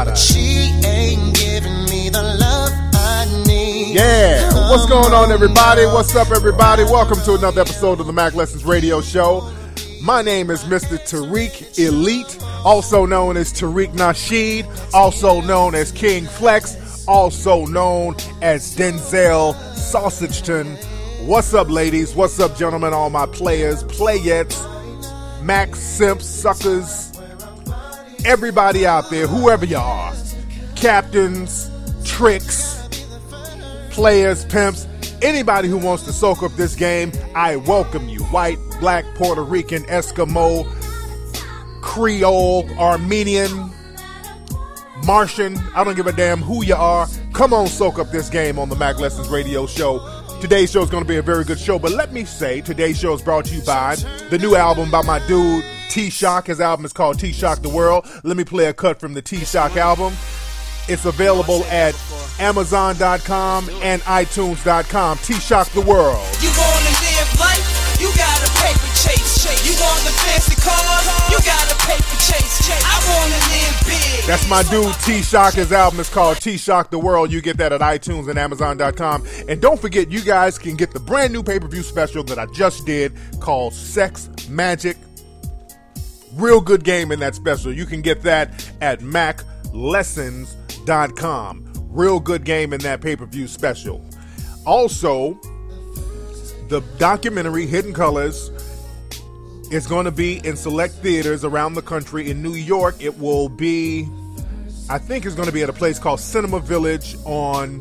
Rihanna. She ain't giving me the love I need. Yeah, what's going on, everybody? What's up, everybody? Welcome to another episode of the Mac Lessons Radio Show. My name is Mr. Tariq Elite, also known as Tariq Nasheed, also known as King Flex, also known as Denzel Sausageton. What's up, ladies? What's up, gentlemen? All my players, playettes, Mac simps, suckers, everybody out there, whoever you are, captains, tricks, players, pimps, anybody who wants to soak up this game, I welcome you. White, black, Puerto Rican, Eskimo, Creole, Armenian, Martian, I don't give a damn who you are. Come on, soak up this game on the Mac Lessons Radio Show. Today's show is going to be a very good show, but let me say, today's show is brought to you by the new album by my dude, T-Shock. His album is called T-Shock The World. Let me play a cut from the T-Shock album. It's available at Amazon.com and iTunes.com. T-Shock The World. You wanna live life? You gotta paper chase. You want the fancy cars? You gotta paper chase. I wanna live big. That's my dude T-Shock. His album is called T-Shock The World. You get that at iTunes and Amazon.com. And don't forget, you guys can get the brand new pay-per-view special that I just did called Sex Magic. Real good game in that special. You can get that at MacLessons.com. Real good game in that pay-per-view special. Also, the documentary Hidden Colors is going to be in select theaters around the country. In New York, it will be, I think it's going to be at a place called Cinema Village on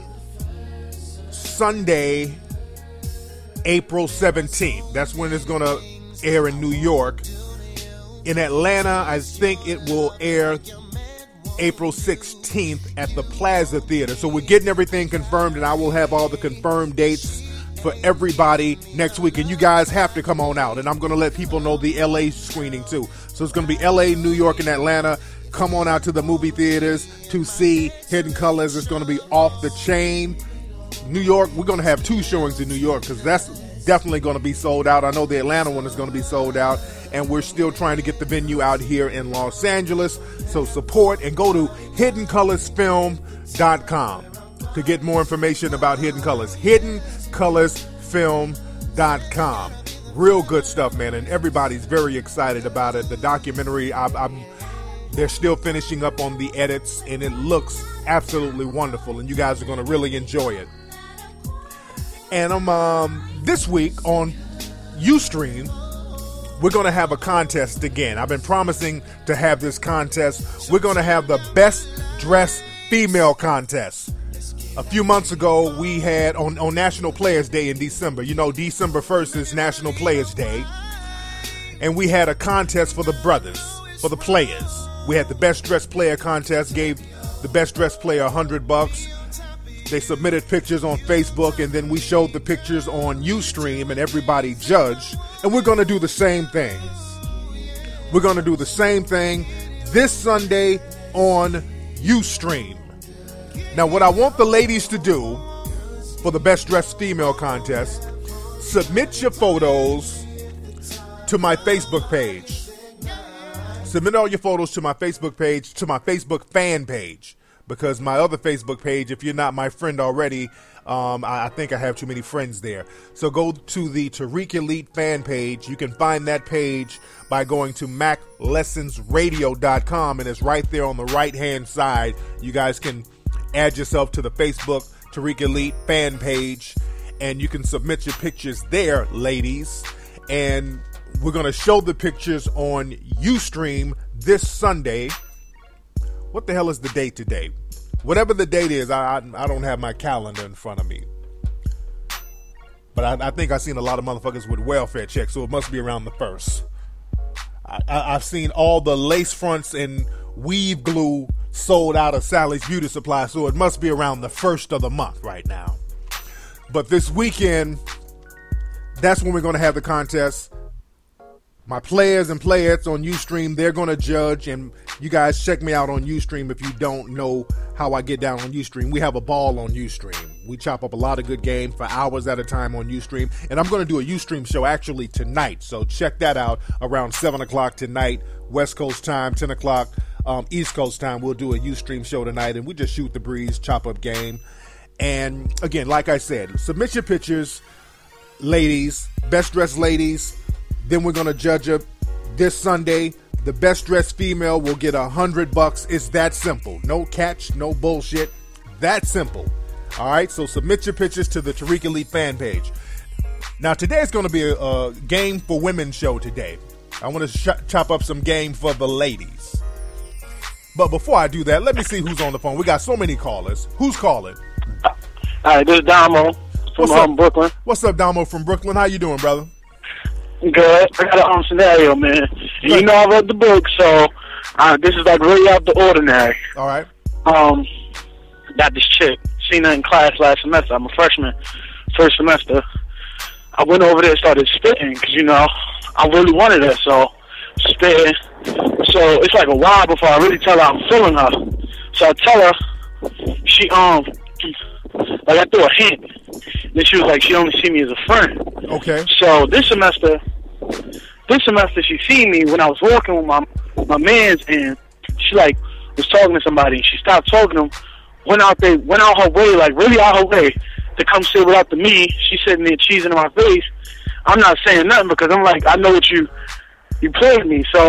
Sunday, April 17th. That's when it's going to air in New York. In Atlanta, I think it will air April 16th at the Plaza Theater. So we're getting everything confirmed, and I will have all the confirmed dates for everybody next week. And you guys have to come on out. And I'm going to let people know the LA screening too. So it's going to be LA, New York, and Atlanta. Come on out to the movie theaters to see Hidden Colors. It's going to be off the chain. New York, we're going to have 2 showings in New York because that's definitely going to be sold out. I know the Atlanta one is going to be sold out. And we're still trying to get the venue out here in Los Angeles. So support and go to HiddenColorsFilm.com to get more information about Hidden Colors. HiddenColorsFilm.com. Real good stuff, man. And everybody's very excited about it. The documentary, they're still finishing up on the edits, and it looks absolutely wonderful. And you guys are going to really enjoy it. And this week on Ustream, we're going to have a contest again. I've been promising to have this contest. We're going to have the Best Dressed Female contest. A few months ago, we had on National Players Day in December. You know, December 1st is National Players Day. And we had a contest for the brothers, for the players. We had the Best Dressed Player contest, gave the Best Dressed Player $100. They submitted pictures on Facebook, and then we showed the pictures on Ustream, and everybody judged. And we're going to do the same thing. We're going to do the same thing this Sunday on Ustream. Now, what I want the ladies to do for the Best Dressed Female contest, submit your photos to my Facebook page. Submit all your photos to my Facebook page, to my Facebook fan page. Because my other Facebook page, if you're not my friend already, I think I have too many friends there. So go to the Tariq Elite fan page. You can find that page by going to MacLessonsRadio.com, and it's right there on the right-hand side. You guys can add yourself to the Facebook Tariq Elite fan page, and you can submit your pictures there, ladies. And we're going to show the pictures on Ustream this Sunday. What the hell is the date today? Whatever the date is, I don't have my calendar in front of me. But I think I've seen a lot of motherfuckers with welfare checks, so it must be around the 1st. I've seen all the lace fronts and weave glue sold out of Sally's Beauty Supply, so it must be around the 1st of the month right now. But this weekend, that's when we're going to have the contest. My players and playettes on Ustream, they're going to judge, and you guys check me out on Ustream if you don't know how I get down on Ustream. We have a ball on Ustream. We chop up a lot of good game for hours at a time on Ustream, and I'm going to do a Ustream show actually tonight, so check that out around 7 o'clock tonight, West Coast time, 10 o'clock East Coast time, we'll do a Ustream show tonight, and we just shoot the breeze, chop up game. And again, like I said, submit your pictures, ladies, best dressed ladies. Then we're gonna judge it this Sunday. The best dressed female will get $100. It's that simple. No catch, no bullshit. That simple. All right. So submit your pictures to the Tariq Elite fan page. Now today is going to be a game for women show today. I want to chop up some game for the ladies. But before I do that, let me see who's on the phone. We got so many callers. Who's calling? All right, this is Damo from Brooklyn. What's up, Damo from Brooklyn? How you doing, brother? Good. I got a scenario, man. And you know I read the book, so this is like really out the ordinary. All right. Got this chick. Seen her in class last semester. I'm a freshman, first semester. I went over there and started spitting because, you know, I really wanted her, so spitting. So it's like a while before I really tell her I'm feeling her. So I tell her, she, like I threw a hint. Then she was like, she only see me as a friend. Okay. So this semester she seen me when I was walking with my mans, and she like was talking to somebody, and she stopped talking to him, went out her way, like really out her way to come sit without the me. She sitting there cheesing in my face. I'm not saying nothing because I'm like, I know what you played me. So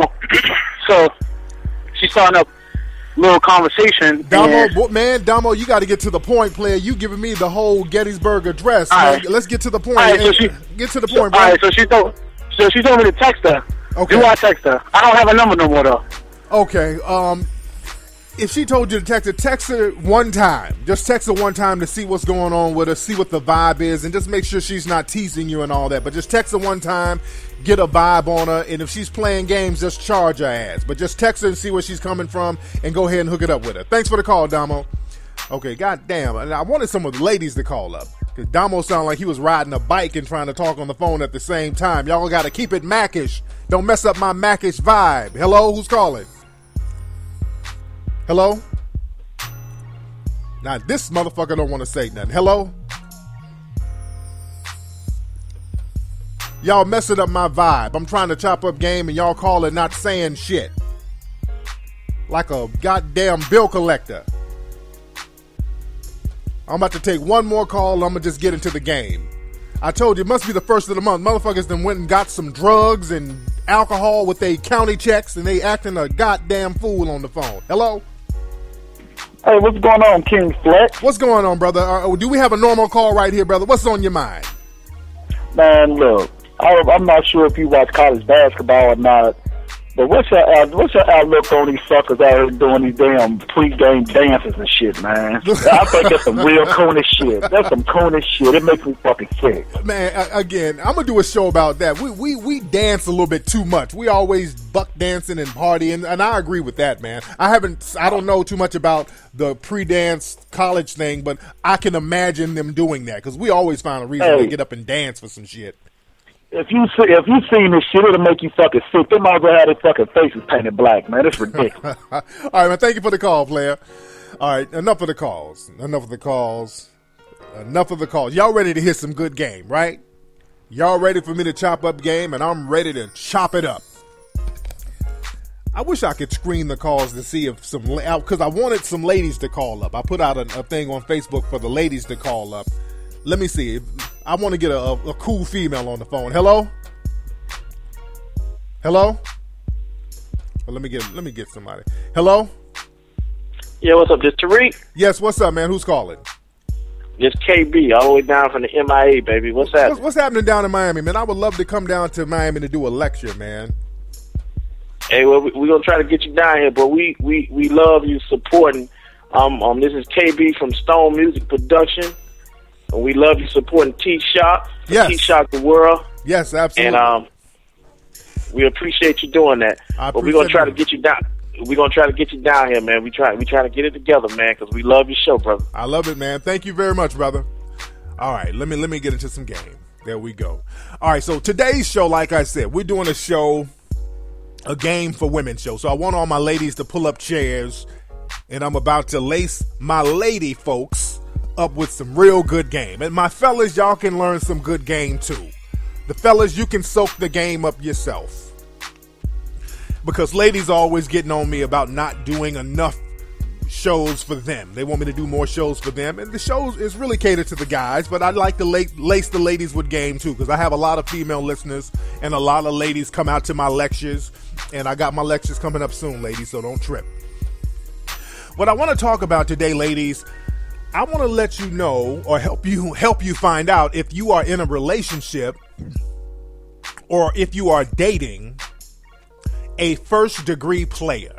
she started up a little conversation. Damo, you got to get to the point, player. You giving me the whole Gettysburg Address. Right. Let's get to the point. Right, Get to the point, bro. All right, so she told me to text her. Okay. Do I text her? I don't have a number no more though. Okay. If she told you to text her one time. Just text her one time to see what's going on with her, see what the vibe is, and just make sure she's not teasing you and all that. But just text her one time, get a vibe on her, and if she's playing games, just charge her ass. But just text her and see where she's coming from, and go ahead and hook it up with her. Thanks for the call, Damo. Okay, goddamn. And I wanted some of the ladies to call up. Because Damo sounded like he was riding a bike and trying to talk on the phone at the same time. Y'all got to keep it Mac-ish. Don't mess up my Mac-ish vibe. Hello, who's calling? Hello? Now, this motherfucker don't want to say nothing. Hello? Y'all messing up my vibe. I'm trying to chop up game and y'all call it not saying shit. Like a goddamn bill collector. I'm about to take one more call and I'm going to just get into the game. I told you, it must be the first of the month. Motherfuckers done went and got some drugs and alcohol with their county checks and they acting a goddamn fool on the phone. Hello? Hey, what's going on, King Flex? What's going on, brother? Do we have a normal call right here, brother? What's on your mind? Man, look, I'm not sure if you watch college basketball or not, but what's your outlook on these suckers out here doing these damn pre-game dances and shit, man? I think that's some real coonish shit. That's some coonish shit. It makes me fucking sick. Man, again, I'm gonna do a show about that. We dance a little bit too much. We always buck dancing and partying, and I agree with that, man. I don't know too much about the pre-dance college thing, but I can imagine them doing that because we always find a reason to get up and dance for some shit. If you seen this shit, it'll make you fucking sick. They might as well have their fucking faces painted black, man. It's ridiculous. All right, man. Thank you for the call, player. All right, enough of the calls. Y'all ready to hear some good game, right? Y'all ready for me to chop up game, and I'm ready to chop it up. I wish I could screen the calls to see if because I wanted some ladies to call up. I put out a thing on Facebook for the ladies to call up. Let me see. I want to get a cool female on the phone. Hello? Hello? Well, let me get somebody. Hello? Yeah, what's up? This Tariq? Yes, what's up, man? Who's calling? This KB, all the way down from the MIA, baby. What's happening? What's happening down in Miami, man? I would love to come down to Miami to do a lecture, man. Hey, well, we're going to try to get you down here, but we love you supporting. This is KB from Stone Music Production. And we love you supporting T-Shock. Yes. T-Shock the world. Yes, absolutely. And we appreciate you doing that. But we're going to try to get you down. We're going to try to get you down here, man. We try to get it together, man, because we love your show, brother. I love it, man. Thank you very much, brother. All right, let me get into some game. There we go. All right, so today's show, like I said, we're doing a game for women show. So I want all my ladies to pull up chairs, and I'm about to lace my lady folks up with some real good game. And my fellas, y'all can learn some good game too. The fellas, you can soak the game up yourself. because ladies are always getting on me about not doing enough shows for them. They want me to do more shows for them, and the shows is really catered to the guys, but I like to lace the ladies with game too, because I have a lot of female listeners and a lot of ladies come out to my lectures, and I got my lectures coming up soon, ladies, so don't trip. What I want to talk about today, ladies, I want to let you know, or help you find out if you are in a relationship or if you are dating a first degree player.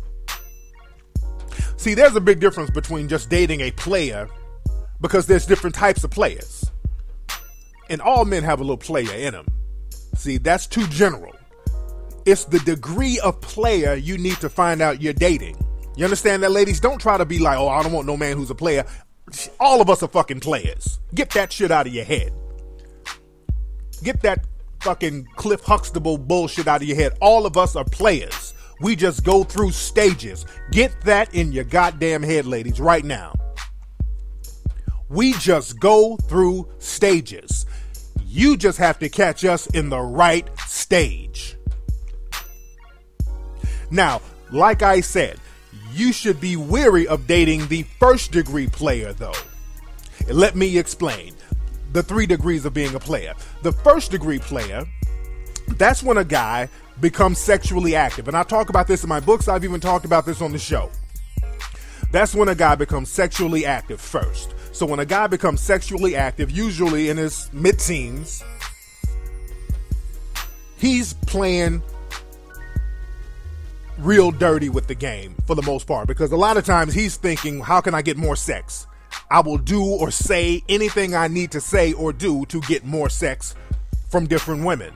See, there's a big difference between just dating a player, because there's different types of players. And all men have a little player in them. See, that's too general. It's the degree of player you need to find out you're dating. You understand that, ladies? Don't try to be like, oh, I don't want no man who's a player. All of us are fucking players. Get that shit out of your head. Get that fucking Cliff Huxtable bullshit out of your head. All of us are players. We just go through stages. Get that in your goddamn head, ladies, right now. We just go through stages. You just have to catch us in the right stage. Now, like I said, you should be wary of dating the first degree player, though. Let me explain the 3 degrees of being a player. The first degree player, that's when a guy becomes sexually active. And I talk about this in my books. I've even talked about this on the show. That's when a guy becomes sexually active first. So when a guy becomes sexually active, usually in his mid-teens, he's playing real dirty with the game for the most part, because a lot of times he's thinking, how can I get more sex? I will do or say anything I need to say or do to get more sex from different women.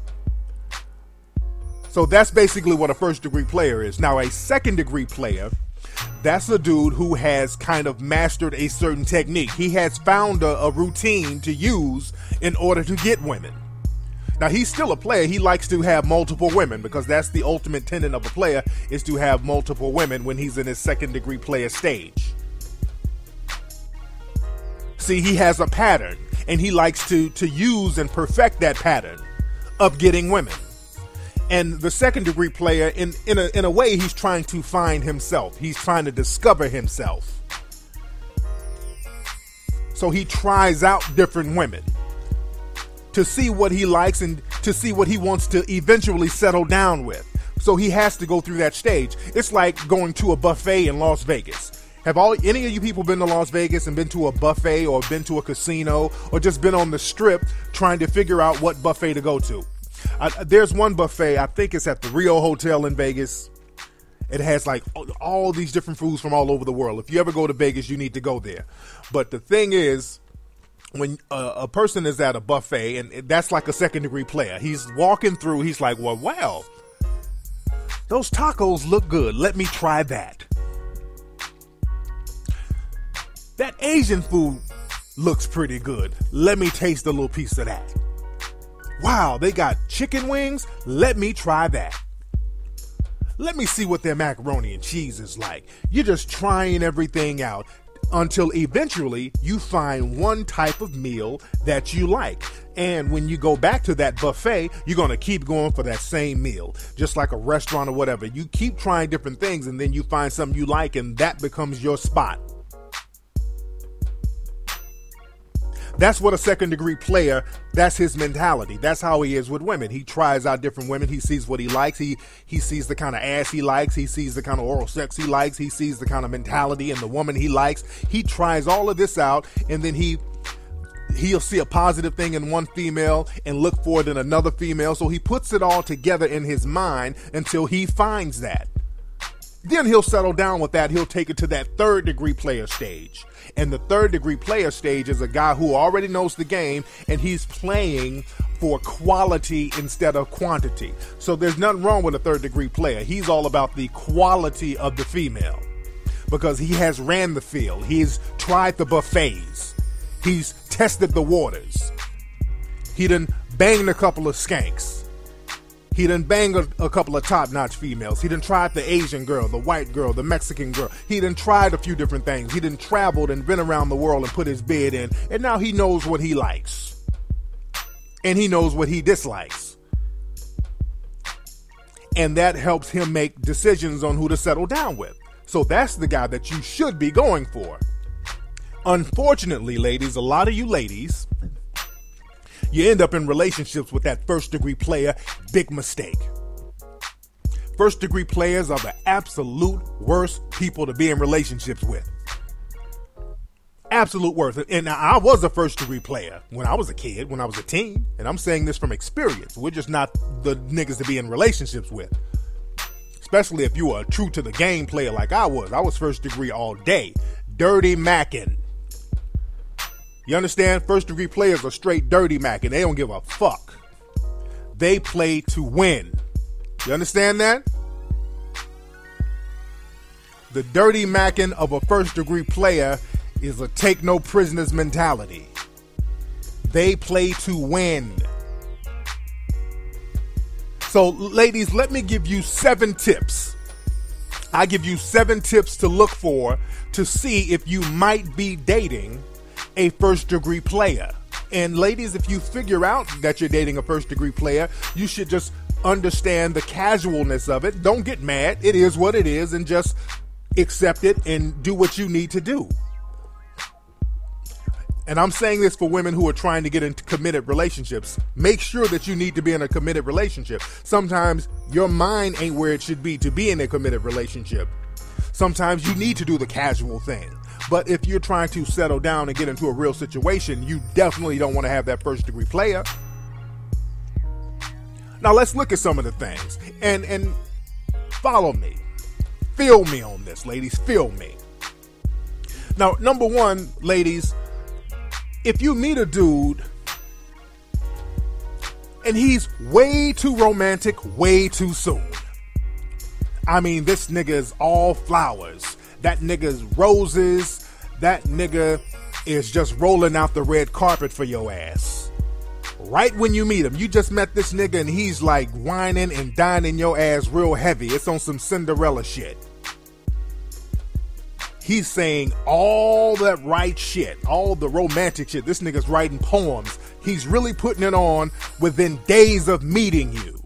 So that's basically what a first degree player is. Now, a second degree player, that's a dude who has kind of mastered a certain technique. He has found a routine to use in order to get women. Now, he's still a player. He likes to have multiple women, because that's the ultimate tenet of a player, is to have multiple women when he's in his second degree player stage. See, he has a pattern, and he likes to use and perfect that pattern of getting women. And the second degree player, in a way, he's trying to find himself. He's trying to discover himself. So he tries out different women to see what he likes and to see what he wants to eventually settle down with. So he has to go through that stage. It's like going to a buffet in Las Vegas. Have any of you people been to Las Vegas and been to a buffet or been to a casino or just been on the strip trying to figure out what buffet to go to? There's one buffet, I think it's at the Rio Hotel in Vegas. It has like all these different foods from all over the world. If you ever go to Vegas, you need to go there. But the thing is, when a person is at a buffet, and that's like a second degree player, he's walking through, he's like, well, wow, those tacos look good. Let me try that. That Asian food looks pretty good. Let me taste a little piece of that. Wow, they got chicken wings. Let me try that. Let me see what their macaroni and cheese is like. You're just trying everything out until eventually you find one type of meal that you like. And when you go back to that buffet, you're going to keep going for that same meal. Just like a restaurant or whatever. You keep trying different things, and then you find something you like, and that becomes your spot. That's what a second degree player, that's his mentality. That's how he is with women. He tries out different women. He sees what he likes. He sees the kind of ass he likes. He sees the kind of oral sex he likes. He sees the kind of mentality in the woman he likes. He tries all of this out, and then he'll see a positive thing in one female and look for it in another female. So he puts it all together in his mind until he finds that. Then he'll settle down with that. He'll take it to that third degree player stage. And the third degree player stage is a guy who already knows the game, and he's playing for quality instead of quantity. So there's nothing wrong with a third degree player. He's all about the quality of the female, because he has ran the field. He's tried the buffets. He's tested the waters. He done banged a couple of skanks. He done banged a couple of top-notch females. He done tried the Asian girl, the white girl, the Mexican girl. He done tried a few different things. He done traveled and been around the world and put his bid in. And now he knows what he likes. And he knows what he dislikes. And that helps him make decisions on who to settle down with. So that's the guy that you should be going for. Unfortunately, ladies, a lot of you ladies, you end up in relationships with that first degree player. Big mistake. First degree players are the absolute worst people to be in relationships with. Absolute worst. And I was a first degree player when I was a kid, when I was a teen. And I'm saying this from experience. We're just not the niggas to be in relationships with. Especially if you were a true to the game player like I was. I was first degree all day. Dirty macking. You understand? First degree players are straight dirty macking. They don't give a fuck. They play to win. You understand that? The dirty macking of a first degree player is a take no prisoners mentality. They play to win. So, ladies, let me give you 7 tips. I give you 7 tips to look for to see if you might be dating a first degree player. And ladies, if you figure out that you're dating a first degree player, you should just understand the casualness of it. Don't get mad. It is what it is, and just accept it and do what you need to do. And I'm saying this for women who are trying to get into committed relationships. Make sure that you need to be in a committed relationship. Sometimes your mind ain't where it should be to be in a committed relationship. Sometimes you need to do the casual thing. But if you're trying to settle down and get into a real situation, you definitely don't want to have that first degree player. Now let's look at some of the things. And follow me. Feel me on this, ladies. Feel me. Now, number 1, ladies, if you meet a dude and he's way too romantic way too soon. I mean, this nigga is all flowers. That nigga's roses. That nigga is just rolling out the red carpet for your ass. Right when you meet him, you just met this nigga and he's like whining and dining your ass real heavy. It's on some Cinderella shit. He's saying all that right shit, all the romantic shit. This nigga's writing poems. He's really putting it on within days of meeting you.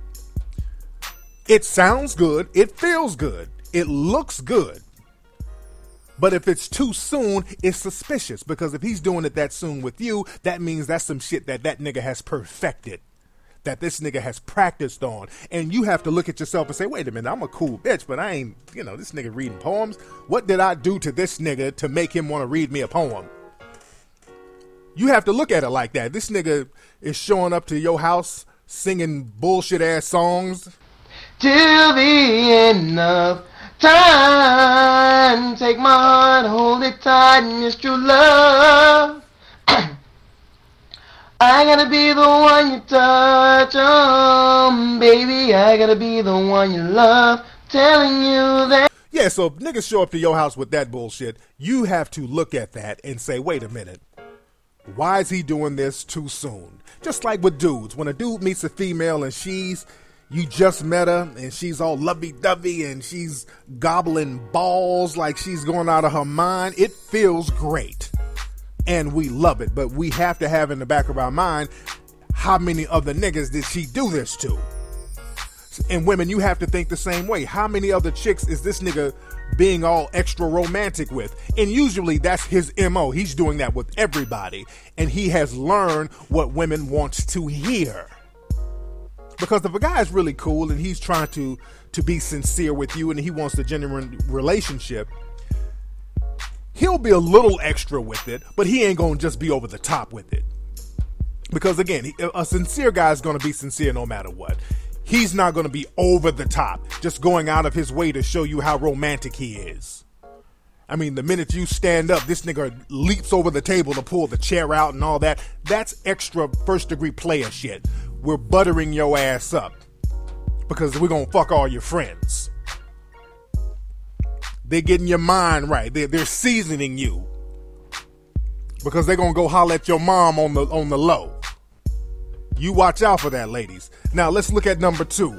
It sounds good. It feels good. It looks good. But if it's too soon, it's suspicious, because if he's doing it that soon with you, that means that's some shit that nigga has perfected, that this nigga has practiced on. And you have to look at yourself and say, wait a minute, I'm a cool bitch, but I ain't, this nigga reading poems. What did I do to this nigga to make him want to read me a poem? You have to look at it like that. This nigga is showing up to your house singing bullshit ass songs. Till the end of time, take my heart, hold it tight, and it's true love. I gotta be the one you touch, baby, I gotta be the one you love, telling you that. Yeah, so if niggas show up to your house with that bullshit, you have to look at that and say, wait a minute, why is he doing this too soon? Just like with dudes, when a dude meets a female and you just met her and she's all lovey-dovey and she's gobbling balls like she's going out of her mind, it feels great. And we love it, but we have to have in the back of our mind, how many other niggas did she do this to? And women, you have to think the same way. How many other chicks is this nigga being all extra romantic with? And usually that's his MO. He's doing that with everybody. And he has learned what women want to hear. Because if a guy is really cool and he's trying to be sincere with you and he wants a genuine relationship, he'll be a little extra with it, but he ain't gonna just be over the top with it. Because again, a sincere guy is gonna be sincere no matter what. He's not gonna be over the top, just going out of his way to show you how romantic he is. I mean, the minute you stand up, this nigga leaps over the table to pull the chair out and all that. That's extra first degree player shit. We're buttering your ass up because we're gonna fuck all your friends. They're getting your mind right. They're seasoning you because they're gonna go holler at your mom on the low. You watch out for that, ladies. Now let's look at number 2.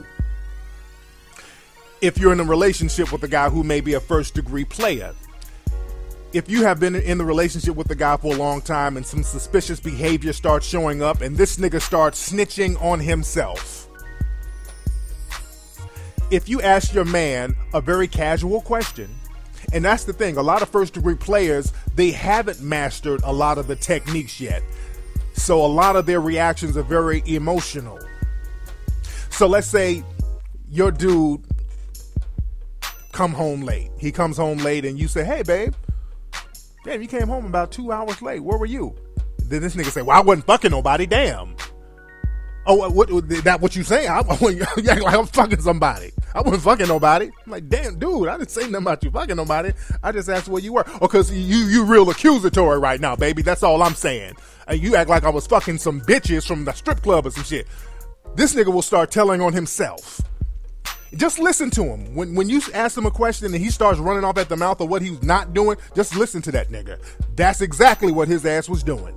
If you're in a relationship with a guy who may be a first degree player, if you have been in the relationship with the guy for a long time and some suspicious behavior starts showing up and this nigga starts snitching on himself, if you ask your man a very casual question, and that's the thing, a lot of first degree players, they haven't mastered a lot of the techniques yet. So a lot of their reactions are very emotional. So let's say your dude come home late. He comes home late and you say, hey babe, damn, you came home about 2 hours late. Where were you? Then this nigga say, well, I wasn't fucking nobody. Damn. Oh, what you saying? You act like I'm fucking somebody. I wasn't fucking nobody. I'm like, damn, dude, I didn't say nothing about you fucking nobody. I just asked where you were. Oh, because you real accusatory right now, baby. That's all I'm saying. And you act like I was fucking some bitches from the strip club or some shit. This nigga will start telling on himself. Just listen to him. When you ask him a question and he starts running off at the mouth of what he's not doing, just listen to that nigga. That's exactly what his ass was doing.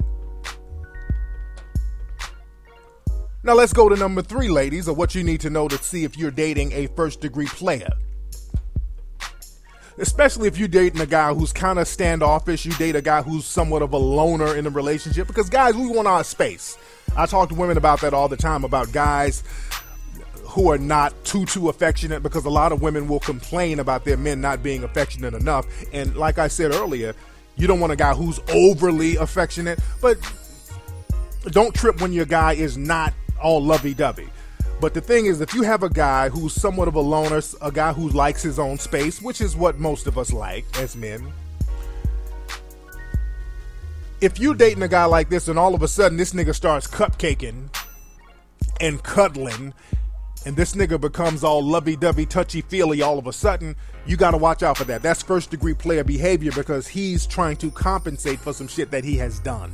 Now let's go to number 3, ladies, of what you need to know to see if you're dating a first degree player. Especially if you're dating a guy who's kind of standoffish, you date a guy who's somewhat of a loner in a relationship, because guys, we want our space. I talk to women about that all the time, about guys who are not too affectionate, because a lot of women will complain about their men not being affectionate enough. And like I said earlier, you don't want a guy who's overly affectionate, but don't trip when your guy is not all lovey-dovey. But the thing is, if you have a guy who's somewhat of a loner, a guy who likes his own space, which is what most of us like as men, if you dating a guy like this and all of a sudden this nigga starts cupcaking and cuddling and this nigga becomes all lovey-dovey, touchy-feely all of a sudden, you got to watch out for that. That's first-degree player behavior, because he's trying to compensate for some shit that he has done.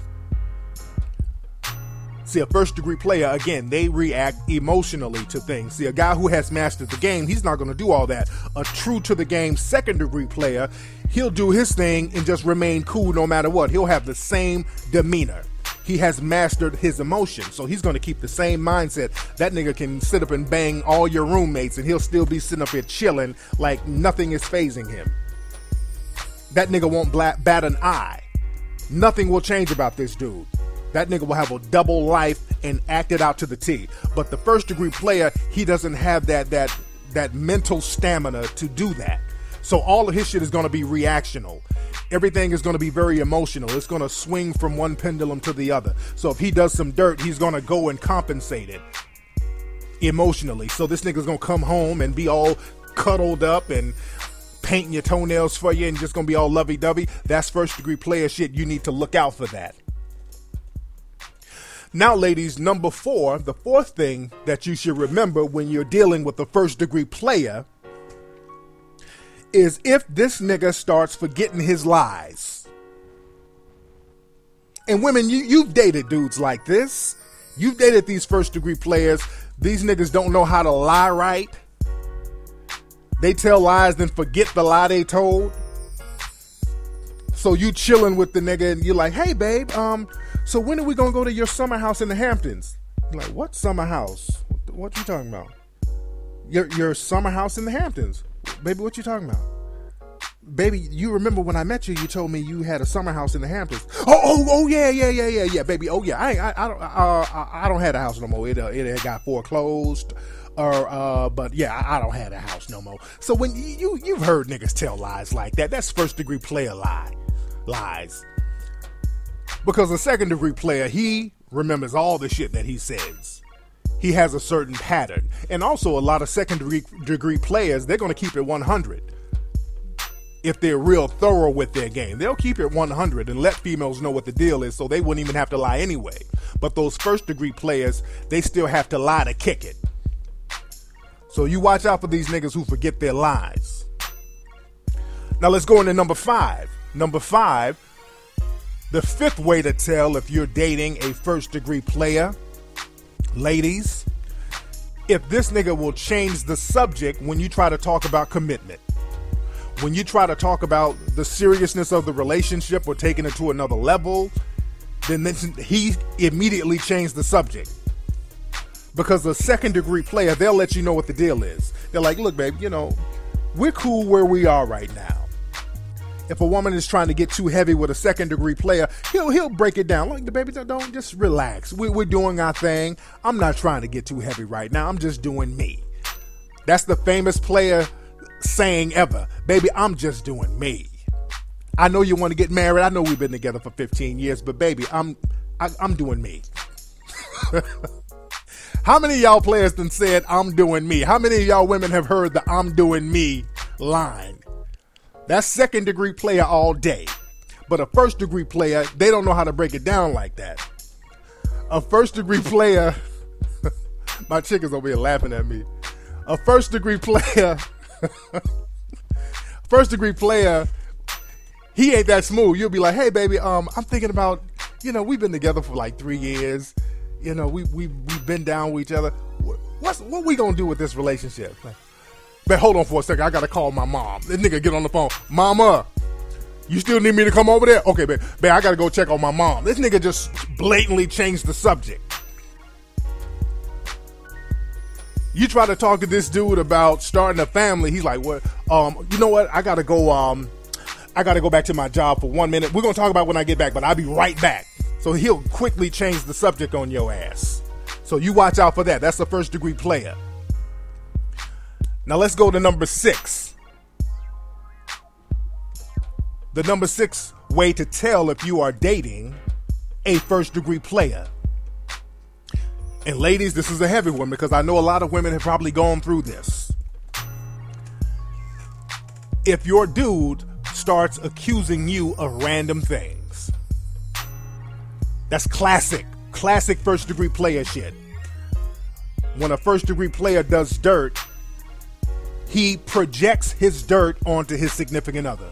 See, a first-degree player, again, they react emotionally to things. See, a guy who has mastered the game, he's not going to do all that. A true-to-the-game second-degree player, he'll do his thing and just remain cool no matter what. He'll have the same demeanor. He has mastered his emotions, so he's going to keep the same mindset. That nigga can sit up and bang all your roommates, and he'll still be sitting up here chilling like nothing is fazing him. That nigga won't bat an eye. Nothing will change about this dude. That nigga will have a double life and act it out to the T. But the first degree player, he doesn't have that mental stamina to do that. So all of his shit is going to be reactional. Everything is going to be very emotional. It's going to swing from one pendulum to the other. So if he does some dirt, he's going to go and compensate it emotionally. So this nigga's going to come home and be all cuddled up and painting your toenails for you and just going to be all lovey-dovey. That's first degree player shit. You need to look out for that. Now, ladies, number 4, the fourth thing that you should remember when you're dealing with a first degree player is if this nigga starts forgetting his lies. And women, you've dated dudes like this. You've dated these first degree players. These niggas don't know how to lie right. They tell lies, then forget the lie they told. So you chilling with the nigga and you're like, hey babe, so when are we gonna go to your summer house in the Hamptons? You're like, what summer house? What you talking about? Your summer house in the Hamptons. Baby, what you talking about? Baby, you remember when I met you, you told me you had a summer house in the Hamptons. Oh yeah, baby. Oh yeah, I don't have a house no more. It had got foreclosed. But yeah, I don't have a house no more. So when you've heard niggas tell lies like that, that's first degree player lies. Because a second degree player, he remembers all the shit that he says. He has a certain pattern. And also a lot of second degree players, they're going to keep it 100. If they're real thorough with their game, they'll keep it 100 and let females know what the deal is, so they wouldn't even have to lie anyway. But those first degree players, they still have to lie to kick it. So you watch out for these niggas who forget their lies. Now let's go into number 5. Number 5, the fifth way to tell if you're dating a first degree player, ladies, if this nigga will change the subject when you try to talk about commitment. When you try to talk about the seriousness of the relationship or taking it to another level, then he immediately changed the subject. Because a second degree player, they'll let you know what the deal is. They're like, look, babe, we're cool where we are right now. If a woman is trying to get too heavy with a second degree player, he'll break it down. Like, the baby, don't just relax. We're doing our thing. I'm not trying to get too heavy right now. I'm just doing me. That's the famous player saying ever. Baby, I'm just doing me. I know you want to get married. I know we've been together for 15 years, but baby, I'm doing me. How many of y'all players done said, I'm doing me? How many of y'all women have heard the I'm doing me line? That's second degree player all day. But a first degree player, they don't know how to break it down like that. A first degree player, my chick is over here laughing at me. A first degree player, he ain't that smooth. You'll be like, hey baby, I'm thinking about, we've been together for like 3 years. We've been down with each other. What we gonna do with this relationship? But hold on for a second. I gotta call my mom. This nigga get on the phone. Mama, you still need me to come over there? Okay, babe, I gotta go check on my mom. This nigga just blatantly changed the subject. You try to talk to this dude about starting a family. He's like, what? You know what? I gotta go back to my job for 1 minute. We're gonna talk about when I get back, but I'll be right back. So he'll quickly change the subject on your ass. So you watch out for that. That's a first degree player. Now let's go to number 6. The number 6 way to tell if you are dating a first degree player. And ladies, this is a heavy one because I know a lot of women have probably gone through this. If your dude starts accusing you of random things. That's classic first degree player shit. When a first degree player does dirt, he projects his dirt onto his significant other.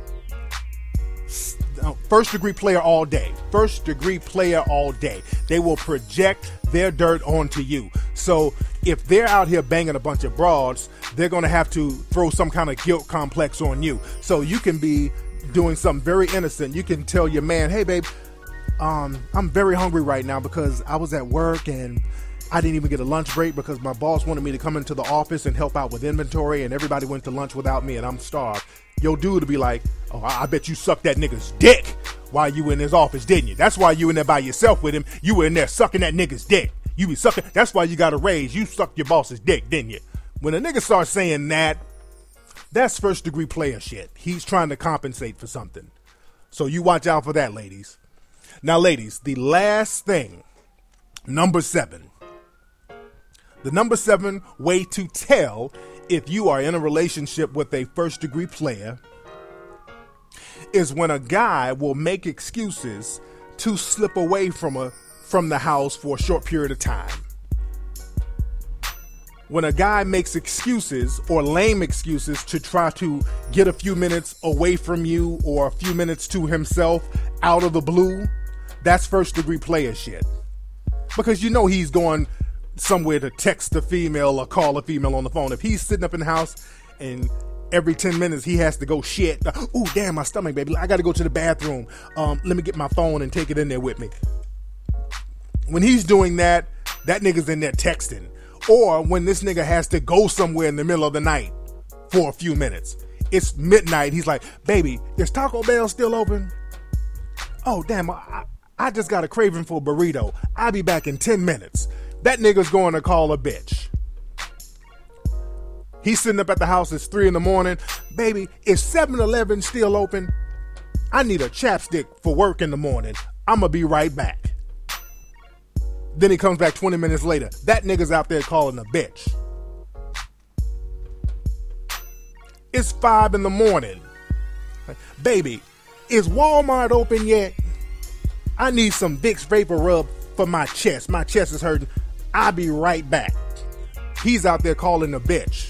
First degree player all day. First degree player all day. They will project their dirt onto you. So if they're out here banging a bunch of broads, they're going to have to throw some kind of guilt complex on you. So you can be doing something very innocent. You can tell your man, hey babe, I'm very hungry right now because I was at work and I didn't even get a lunch break because my boss wanted me to come into the office and help out with inventory and everybody went to lunch without me and I'm starved. Yo dude to be like, oh, I bet you sucked that nigga's dick while you in his office, didn't you? That's why you in there by yourself with him. You were in there sucking that nigga's dick. You be sucking. That's why you got a raise. You sucked your boss's dick, didn't you? When a nigga starts saying that, that's first degree player shit. He's trying to compensate for something. So you watch out for that, ladies. Now, ladies, the last thing, number 7. The number 7 way to tell if you are in a relationship with a first degree player is when a guy will make excuses to slip away from the house for a short period of time. When a guy makes excuses or lame excuses to try to get a few minutes away from you or a few minutes to himself out of the blue, that's first degree player shit. Because you know he's going somewhere to text a female or call a female on the phone. If he's sitting up in the house and every 10 minutes he has to go shit, ooh, damn, my stomach, baby, I got to go to the bathroom. Let me get my phone and take it in there with me. When he's doing that, that nigga's in there texting. Or when this nigga has to go somewhere in the middle of the night for a few minutes. It's midnight. He's like, baby, is Taco Bell still open? Oh, damn, I just got a craving for a burrito. I'll be back in 10 minutes. That nigga's going to call a bitch. He's sitting up at the house. It's 3 a.m. Baby, is 7-Eleven still open? I need a chapstick for work in the morning. I'm going to be right back. Then he comes back 20 minutes later. That nigga's out there calling a bitch. It's 5 a.m. Baby, is Walmart open yet? I need some Vicks Vapor Rub for my chest. My chest is hurting. I'll be right back. He's out there calling a bitch.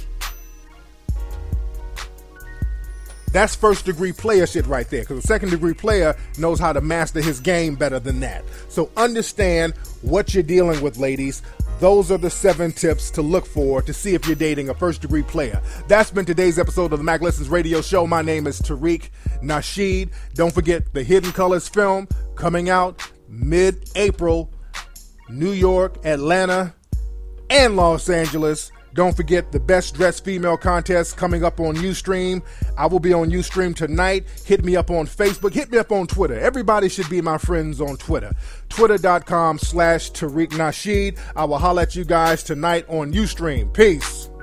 That's first degree player shit right there. Because a second degree player knows how to master his game better than that. So understand what you're dealing with, ladies. Those are the 7 tips to look for to see if you're dating a first degree player. That's been today's episode of the Mac Lessons Radio Show. My name is Tariq Nasheed. Don't forget the Hidden Colors film coming out mid-April. New York, Atlanta, and Los Angeles. Don't forget the Best Dressed Female contest coming up on Ustream. I will be on Ustream tonight. Hit me up on Facebook. Hit me up on Twitter. Everybody should be my friends on Twitter. Twitter.com/Tariq Nasheed. I will holler at you guys tonight on Ustream. Peace.